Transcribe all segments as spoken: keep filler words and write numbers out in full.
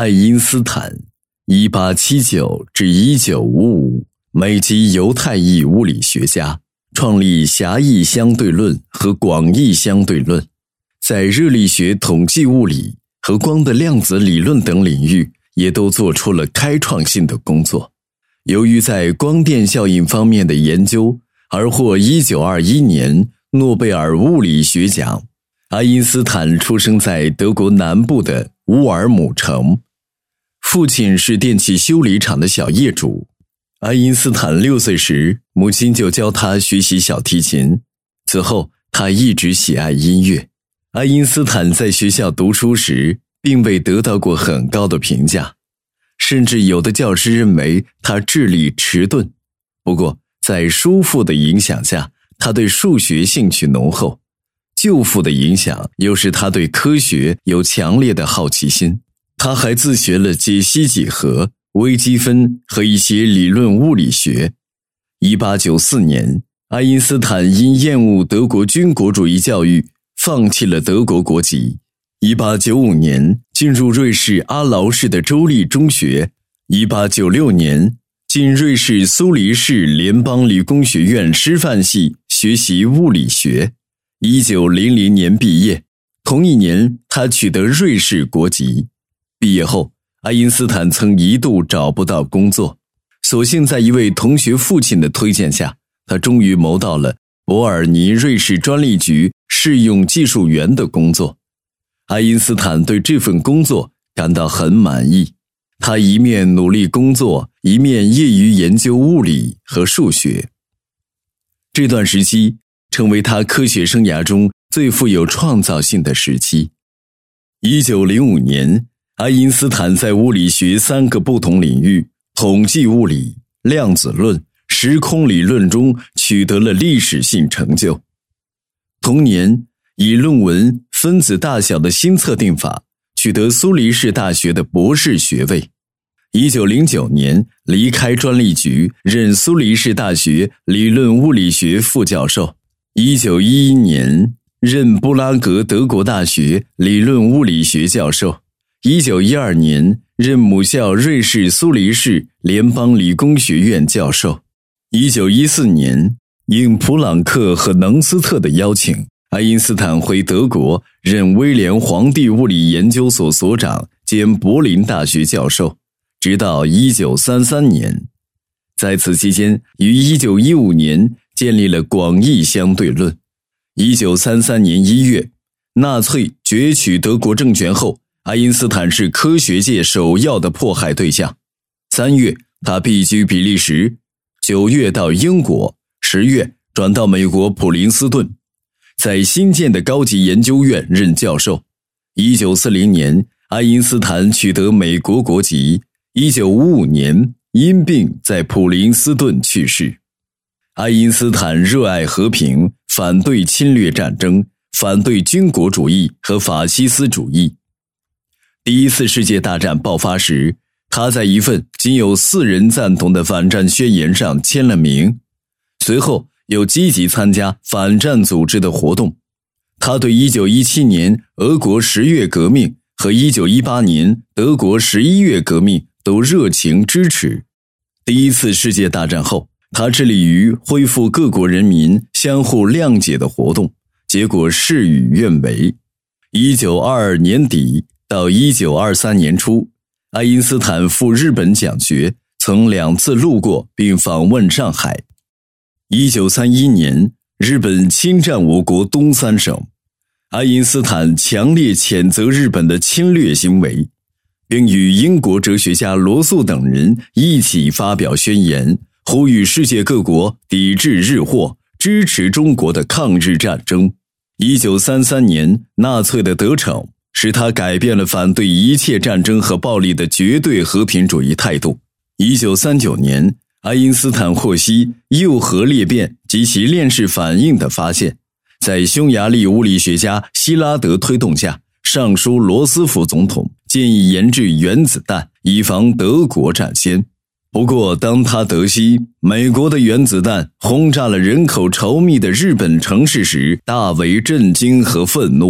爱因斯坦 一八七九至一九五五 美籍犹太裔物理学家，创立狭义相对论和广义相对论，在热力学、统计物理和光的量子理论等领域也都做出了开创性的工作。由于在光电效应方面的研究而获一九二一年诺贝尔物理学奖。爱因斯坦出生在德国南部的乌尔姆城，父亲是电气修理厂的小业主。爱因斯坦六岁时，母亲就教他学习小提琴，此后他一直喜爱音乐。爱因斯坦在学校读书时并未得到过很高的评价，甚至有的教师认为他智力迟钝。不过在叔父的影响下，他对数学兴趣浓厚，舅父的影响又使他对科学有强烈的好奇心。他还自学了解析几何、微积分和一些理论物理学。一八九四年，爱因斯坦因厌恶德国军国主义教育，放弃了德国国籍。一八九五年，进入瑞士阿劳市的州立中学。一八九六年，进瑞士苏黎世联邦理工学院师范系学习物理学。一九零零年毕业，同一年他取得瑞士国籍。毕业后，爱因斯坦曾一度找不到工作，所幸在一位同学父亲的推荐下，他终于谋到了伯尔尼瑞士专利局试用技术员的工作。爱因斯坦对这份工作感到很满意，他一面努力工作，一面业余研究物理和数学。这段时期成为他科学生涯中最富有创造性的时期。一九零五年，爱因斯坦在物理学三个不同领域——统计物理、量子论、时空理论中取得了历史性成就。同年，以论文分子大小的新测定法取得苏黎世大学的博士学位。一九零九年，离开专利局，任苏黎世大学理论物理学副教授。一九一一年，任布拉格德国大学理论物理学教授。一九一二年，任母校瑞士苏黎世联邦理工学院教授。一九一四年，应普朗克和能斯特的邀请，爱因斯坦回德国，任威廉皇帝物理研究所所长兼柏林大学教授，直到一九三三年。在此期间，于一九一五年建立了广义相对论。一九三三年一月，纳粹攫取德国政权后，爱因斯坦是科学界首要的迫害对象。三月，他避居比利时；九月到英国；十月转到美国普林斯顿，在新建的高级研究院任教授。一九四零年，爱因斯坦取得美国国籍。一九五五年，因病在普林斯顿去世。爱因斯坦热爱和平，反对侵略战争，反对军国主义和法西斯主义。第一次世界大战爆发时，他在一份仅有四人赞同的反战宣言上签了名，随后又积极参加反战组织的活动。他对一九一七年俄国十月革命和一九一八年德国十一月革命都热情支持。第一次世界大战后，他致力于恢复各国人民相互谅解的活动，结果事与愿违。一九二二年底到一九二三年初，爱因斯坦赴日本讲学，曾两次路过并访问上海。一九三一年，日本侵占我国东三省，爱因斯坦强烈谴责日本的侵略行为，并与英国哲学家罗素等人一起发表宣言，呼吁世界各国抵制日货，支持中国的抗日战争。一九三三年，纳粹的得逞使他改变了反对一切战争和暴力的绝对和平主义态度。一九三九年，爱因斯坦获悉右核裂变及其链式反应的发现，在匈牙利物理学家希拉德推动下，上书罗斯福总统，建议研制原子弹，以防德国占先。不过当他得悉美国的原子弹轰炸了人口稠密的日本城市时，大为震惊和愤怒。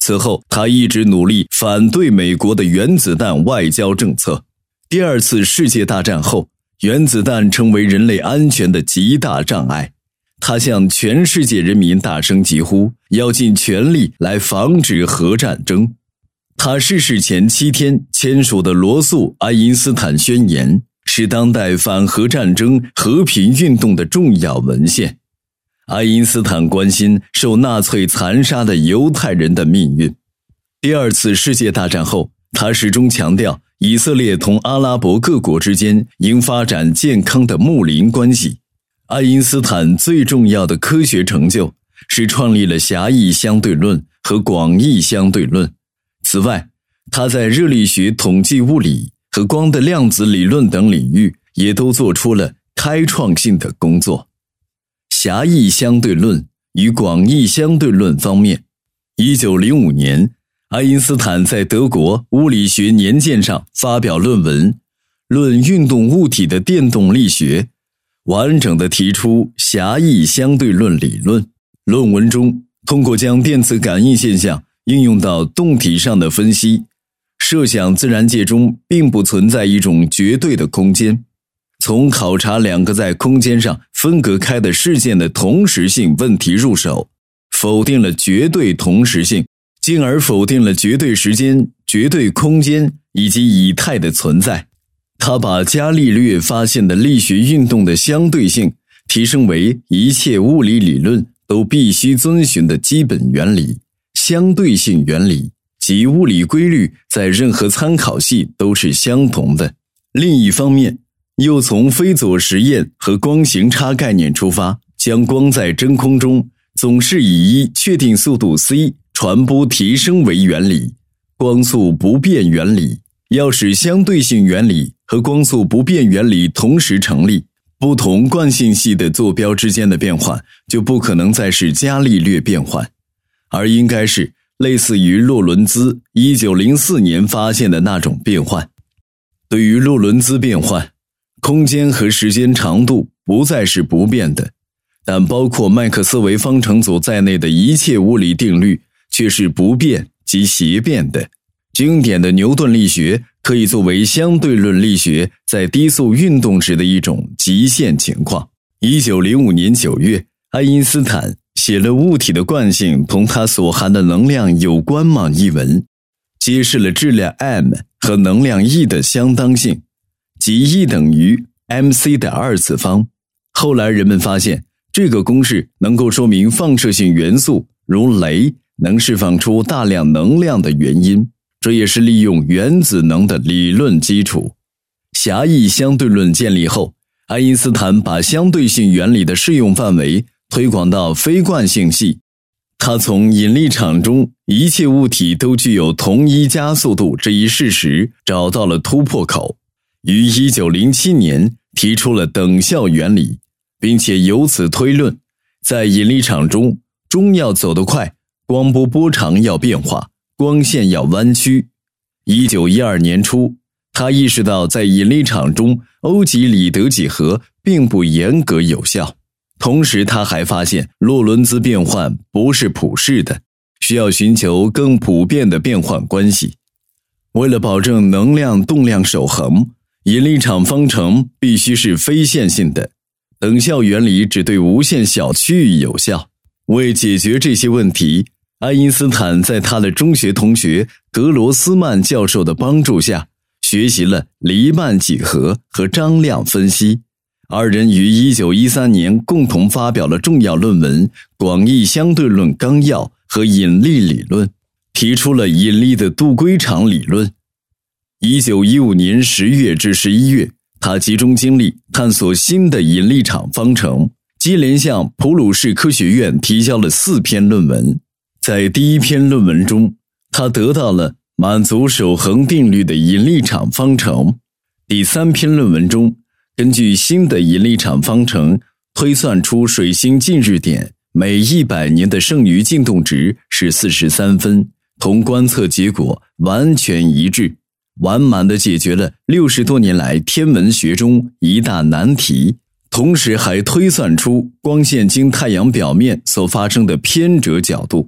此后，他一直努力反对美国的原子弹外交政策。第二次世界大战后，原子弹成为人类安全的极大障碍。他向全世界人民大声疾呼，要尽全力来防止核战争。他逝世前七天签署的罗素·爱因斯坦宣言是当代反核战争和平运动的重要文献。爱因斯坦关心受纳粹残杀的犹太人的命运。第二次世界大战后，他始终强调以色列同阿拉伯各国之间应发展健康的睦邻关系。爱因斯坦最重要的科学成就是创立了狭义相对论和广义相对论。此外，他在热力学、统计物理和光的量子理论等领域也都做出了开创性的工作。狭义相对论与广义相对论方面，一九零五年，爱因斯坦在德国物理学年鉴上发表论文《论运动物体的电动力学》，完整地提出狭义相对论理论。论文中，通过将电磁感应现象应用到动体上的分析，设想自然界中并不存在一种绝对的空间，从考察两个在空间上分隔开的事件的同时性问题入手，否定了绝对同时性，进而否定了绝对时间、绝对空间以及以太的存在。他把伽利略发现的力学运动的相对性提升为一切物理理论都必须遵循的基本原理，相对性原理，即物理规律在任何参考系都是相同的。另一方面，又从菲佐实验和光行差概念出发，将光在真空中总是以一确定速度 c 传播提升为原理，光速不变原理。要使相对性原理和光速不变原理同时成立，不同惯性系的坐标之间的变换就不可能再是伽利略变换，而应该是类似于洛伦兹一九零四年发现的那种变换。对于洛伦兹变换，空间和时间长度不再是不变的，但包括麦克斯韦方程组在内的一切物理定律却是不变及斜变的。经典的牛顿力学可以作为相对论力学在低速运动时的一种极限情况。一九零五年九月，爱因斯坦写了《物体的惯性同它所含的能量有关吗》一文，揭示了质量 m 和能量 E 的相当性，即 E 等于 mc 的二次方。后来人们发现，这个公式能够说明放射性元素如镭能释放出大量能量的原因，这也是利用原子能的理论基础。狭义相对论建立后，爱因斯坦把相对性原理的适用范围推广到非惯性系。他从引力场中一切物体都具有同一加速度这一事实找到了突破口，于一九零七年提出了等效原理，并且由此推论，在引力场中，钟要走得快，光波波长要变化，光线要弯曲。一九一二年初，他意识到在引力场中欧几里得几何并不严格有效。同时他还发现洛伦兹变换不是普适的，需要寻求更普遍的变换关系。为了保证能量动量守恒，引力场方程必须是非线性的，等效原理只对无限小区域有效。为解决这些问题，爱因斯坦在他的中学同学格罗斯曼教授的帮助下，学习了黎曼几何和张量分析。二人于一九一三年共同发表了重要论文《广义相对论纲要》和引力理论，提出了引力的杜圭场理论。一九一五年十月至十一月，他集中精力探索新的引力场方程，接连向普鲁士科学院提交了四篇论文。在第一篇论文中，他得到了满足守恒定律的引力场方程。第三篇论文中，根据新的引力场方程推算出水星近日点每一百年的剩余进动值是四十三分，同观测结果完全一致，完满地解决了六十多年来天文学中一大难题，同时还推算出光线经太阳表面所发生的偏折角度。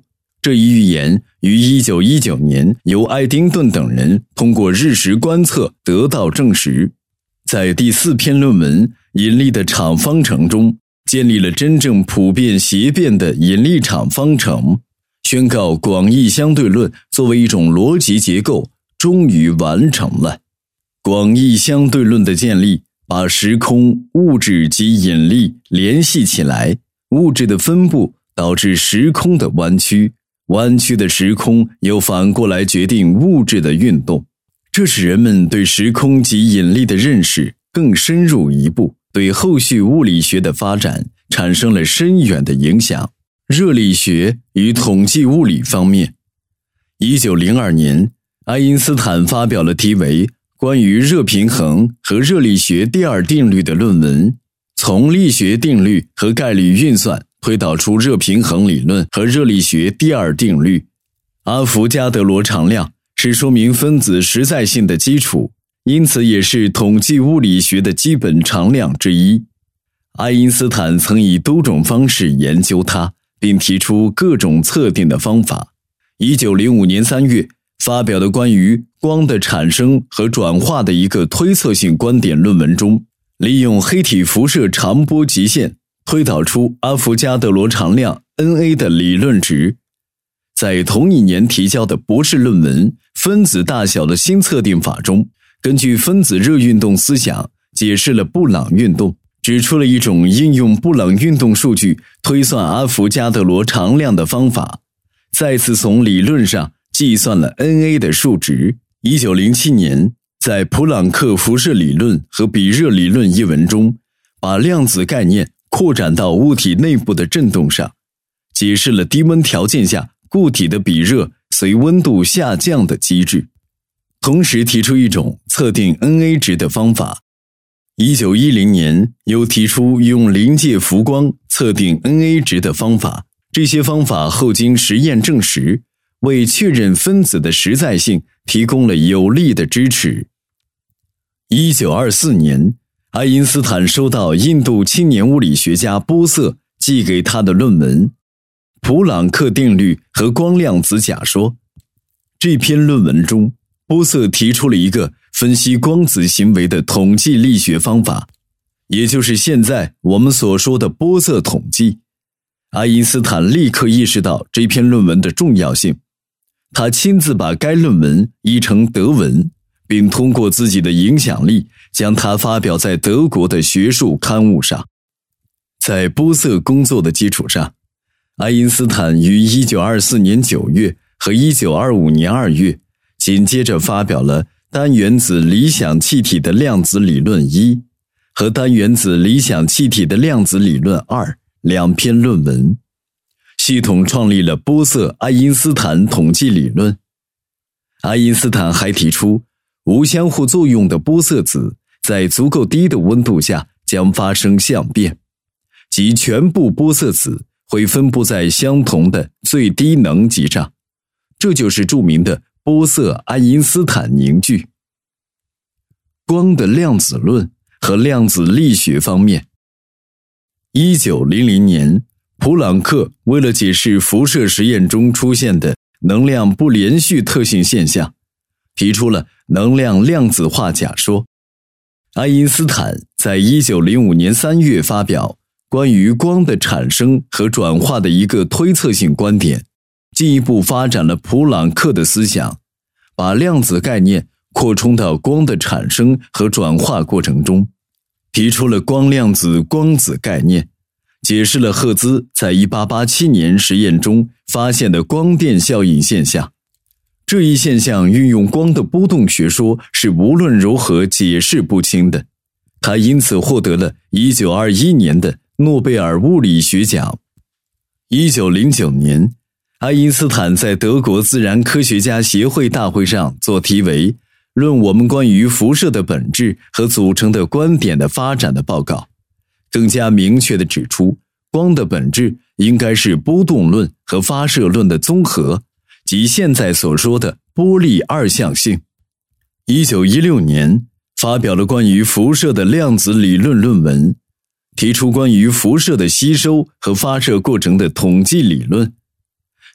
这一预言于一九一九年由爱丁顿等人通过日食观测得到证实。在第四篇论文引力的场方程中，建立了真正普遍谐变的引力场方程，宣告广义相对论作为一种逻辑结构终于完成了。广义相对论的建立把时空、物质及引力联系起来，物质的分布导致时空的弯曲，弯曲的时空又反过来决定物质的运动。这使人们对时空及引力的认识更深入一步，对后续物理学的发展产生了深远的影响。热力学与统计物理方面，一九零二年，爱因斯坦发表了题为《关于热平衡和热力学第二定律》的论文，从力学定律和概率运算推导出热平衡理论和热力学第二定律。阿伏加德罗常量是说明分子实在性的基础，因此也是统计物理学的基本常量之一。爱因斯坦曾以多种方式研究它，并提出各种测定的方法。一九零五年三月发表的关于光的产生和转化的一个推测性观点论文中，利用黑体辐射长波极限推导出阿伏加德罗常量 N A 的理论值。在同一年提交的博士论文《分子大小的新测定法》中，根据分子热运动思想解释了布朗运动，指出了一种应用布朗运动数据推算阿伏加德罗常量的方法，再次从理论上计算了 N A 的数值。一九零七年，在普朗克辐射理论和比热理论一文中，把量子概念扩展到物体内部的振动上，解释了低温条件下固体的比热随温度下降的机制，同时提出一种测定 N A 值的方法。一九一零年又提出用临界浮光测定 N A 值的方法，这些方法后经实验证实，为确认分子的实在性提供了有力的支持。一九二四年，爱因斯坦收到印度青年物理学家波瑟寄给他的论文《普朗克定律和光量子假说》。这篇论文中，波瑟提出了一个分析光子行为的统计力学方法，也就是现在我们所说的波瑟统计。爱因斯坦立刻意识到这篇论文的重要性，他亲自把该论文译成德文，并通过自己的影响力将它发表在德国的学术刊物上。在波瑟工作的基础上，爱因斯坦于一九二四年九月和一九二五年二月紧接着发表了单原子理想气体的量子理论一和单原子理想气体的量子理论二两篇论文，系统创立了波瑟爱因斯坦统计理论。爱因斯坦还提出，无相互作用的波色子在足够低的温度下将发生相变，即全部波色子会分布在相同的最低能级上，这就是著名的波瑟爱因斯坦凝聚。光的量子论和量子力学方面，一九零零年，普朗克为了解释辐射实验中出现的能量不连续特性现象，提出了能量量子化假说。爱因斯坦在一九零五年三月发表关于光的产生和转化的一个推测性观点，进一步发展了普朗克的思想，把量子概念扩充到光的产生和转化过程中，提出了光量子光子概念，解释了赫兹在一八八七年实验中发现的光电效应现象。这一现象运用光的波动学说是无论如何解释不清的，他因此获得了一九二一年的诺贝尔物理学奖。一九零九年，爱因斯坦在德国自然科学家协会大会上做题为《论我们关于辐射的本质和组成的观点的发展》的报告，更加明确地指出，光的本质应该是波动论和发射论的综合，即现在所说的波粒二象性。一九一六年，发表了关于辐射的量子理论论文，提出关于辐射的吸收和发射过程的统计理论。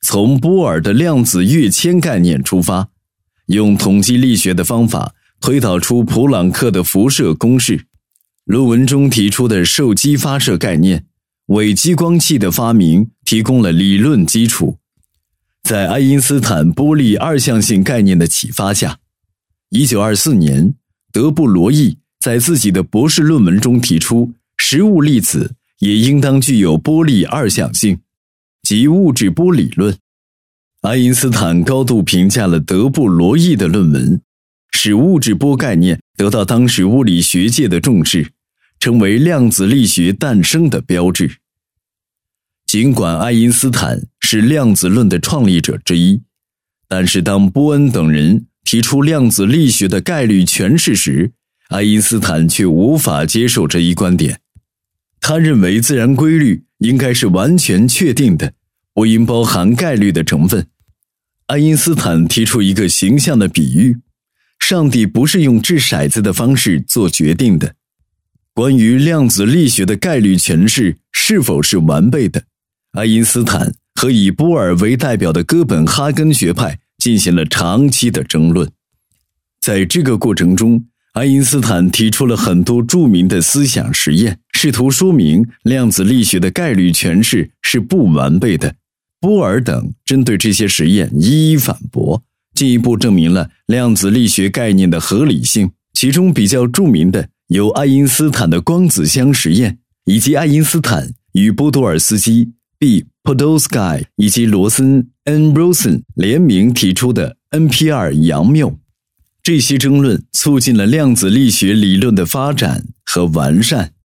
从波尔的量子跃迁概念出发，用统计力学的方法推导出普朗克的辐射公式。论文中提出的受激发射概念，为激光器的发明提供了理论基础。在爱因斯坦波粒二象性概念的启发下，一九二四年，德布罗意在自己的博士论文中提出，实物粒子也应当具有波粒二象性，即物质波理论。爱因斯坦高度评价了德布罗意的论文，使物质波概念得到当时物理学界的重视，成为量子力学诞生的标志。尽管爱因斯坦是量子论的创立者之一，但是当波恩等人提出量子力学的概率诠释时，爱因斯坦却无法接受这一观点。他认为自然规律应该是完全确定的，不应包含概率的成分。爱因斯坦提出一个形象的比喻，上帝不是用掷骰子的方式做决定的。关于量子力学的概率诠释是否是完备的，爱因斯坦和以波尔为代表的哥本哈根学派进行了长期的争论。在这个过程中，爱因斯坦提出了很多著名的思想实验，试图说明量子力学的概率诠释是不完备的。波尔等针对这些实验一一反驳，进一步证明了量子力学概念的合理性。其中比较著名的有爱因斯坦的光子箱实验，以及爱因斯坦与波多尔斯基、B. Podolsky 以及罗森 N. Rosen 联名提出的 N P 二 杨谬。这些争论促进了量子力学理论的发展和完善。